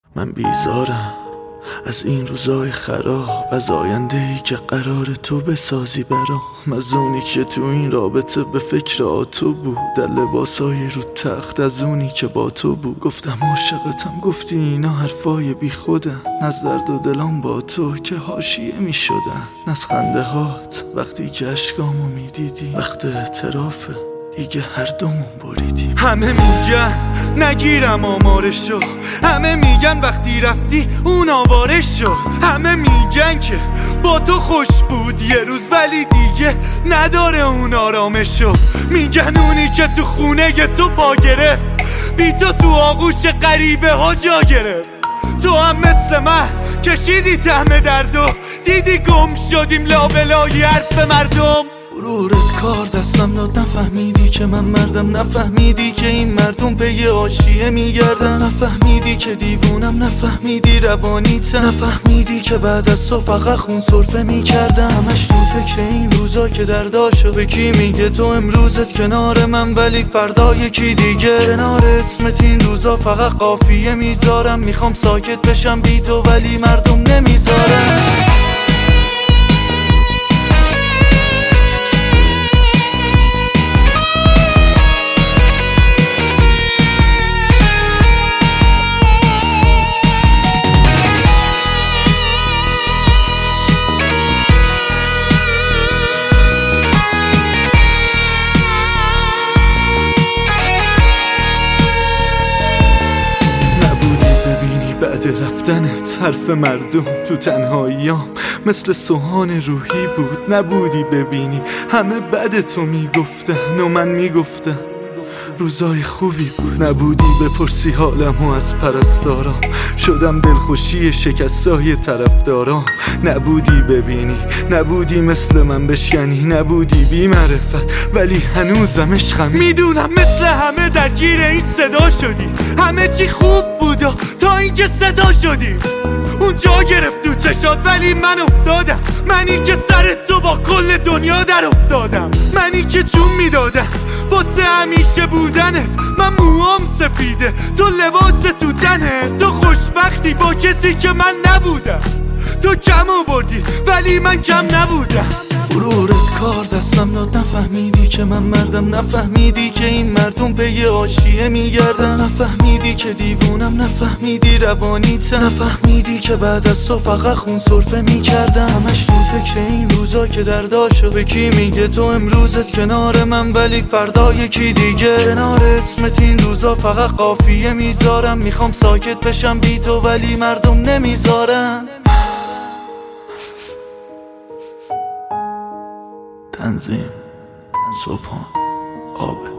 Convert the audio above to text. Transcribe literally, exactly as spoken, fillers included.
من بیزارم از این روزای خراب، از آینده ای که قرار تو بسازی برام، از اونی که تو این رابطه به فکر آتو بود، در لباسای رو تخت از اونی که با تو بود. گفتم عاشقتم، گفتی اینا حرفای بی خودن، از درد و دلام با تو که حاشیه می شدن، از خنده هات وقتی که اشکامو می دیدی، وقت اعترافه دیگه هر دومون بریدیم. همه میگن نگیرم آمارشو، همه میگن وقتی رفتی اون آواره شد، همه میگن که با تو خوش بود یه روز ولی دیگه نداره اون آرامشو، میگن اونی که تو خونه تو پا گرفت، بی تو تو آغوش غریبه ها جا گرفت. تو هم مثل من کشیدی طعم درد و دیدی گم شدیم لابلای حرف مردم. غرورت کار دستم داد، نفهمیدی که من مردم، نفهمیدی که این مردم به یه حاشیه میگردن، نفهمیدی که دیوونم، نفهمیدی روانیتم، نفهمیدی که بعد از تو فقط خون سرفه میکردم. همش تو فکر این روزا که درداشو به کی میگه، تو امروزت کنار من ولی فردا یکی دیگه. کنار اسمت این روزا فقط قافیه میذارم، میخوام ساکت بشم بی تو ولی مردم نمیذارم. بعد رفتنت حرف مردم تو تنهاییام مثل سوهان روحی بود، نبودی ببینی همه بد تو میگفتن و من میگفتم روزای خوبی بود. نبودی بپرسی حالمو از پرستارام، شدم دلخوشی شکستای طرفدارام. نبودی ببینی، نبودی مثل من بشکنی، نبودی بی معرفت ولی هنوزم عشقم. میدونم مثل همه درگیر این صدا شدی، همه چی خوب بود تا اینکه صدا شدی. اونجا گرفت تو چشات ولی من افتادم، منی که سر تو با کل دنیا در افتادم، منی که جون میدادم واسه همیشه بودنت. من موام سفیده تو لباس تو تنه، تو خوشبختی با کسی که من نبودم. تو کم آوردی ولی من کم نبودم. غرورت کار دستم داد، نفهمیدی که من مردم، نفهمیدی که این مردم به یه حاشیه میگردن، نفهمیدی که دیوونم، نفهمیدی روانیتم، نفهمیدی که بعد از تو فقط خون سرفه میکردم. همش تو فکر این روزا که درداشو به کی میگه، تو امروزت کنار من ولی فردا یکی دیگه. کنار اسمت این روزا فقط قافیه میذارم، میخوام ساکت بشم بی تو ولی مردم نمیذارن. تنظیم صبحان آب